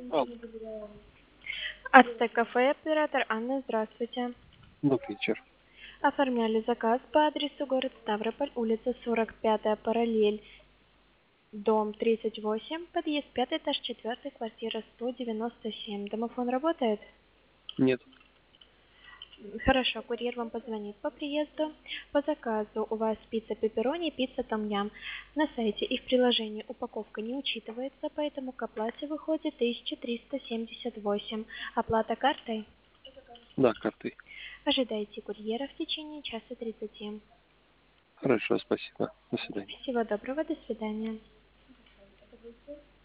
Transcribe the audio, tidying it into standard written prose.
Алло, Ацтек кафе, оператор Анна, здравствуйте. добрый вечер. Оформляли заказ по адресу город Ставрополь, улица 45 параллель, дом 38, подъезд 5, этаж 4, квартира 197. Домофон работает? Нет, Хорошо, курьер вам позвонит по приезду. По заказу у вас пицца пепперони, пицца том-ям. На сайте и в приложении упаковка не учитывается, поэтому к оплате выходит 1378. Оплата картой? да, картой. Ожидайте курьера в течение часа 30. Хорошо, спасибо. До свидания. Всего доброго, до свидания.